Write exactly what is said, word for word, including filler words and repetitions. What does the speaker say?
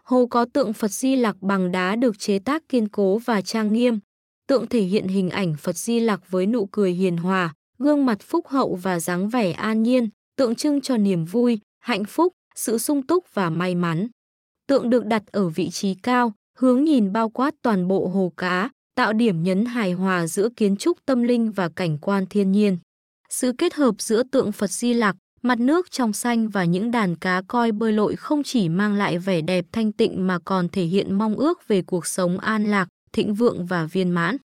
Hồ có tượng Phật Di Lặc bằng đá được chế tác kiên cố và trang nghiêm. Tượng thể hiện hình ảnh Phật Di Lặc với nụ cười hiền hòa, gương mặt phúc hậu và dáng vẻ an nhiên, tượng trưng cho niềm vui, hạnh phúc, sự sung túc và may mắn. Tượng được đặt ở vị trí cao, hướng nhìn bao quát toàn bộ hồ cá, tạo điểm nhấn hài hòa giữa kiến trúc tâm linh và cảnh quan thiên nhiên. Sự kết hợp giữa tượng Phật Di Lặc, mặt nước trong xanh và những đàn cá koi bơi lội không chỉ mang lại vẻ đẹp thanh tịnh mà còn thể hiện mong ước về cuộc sống an lạc, thịnh vượng và viên mãn.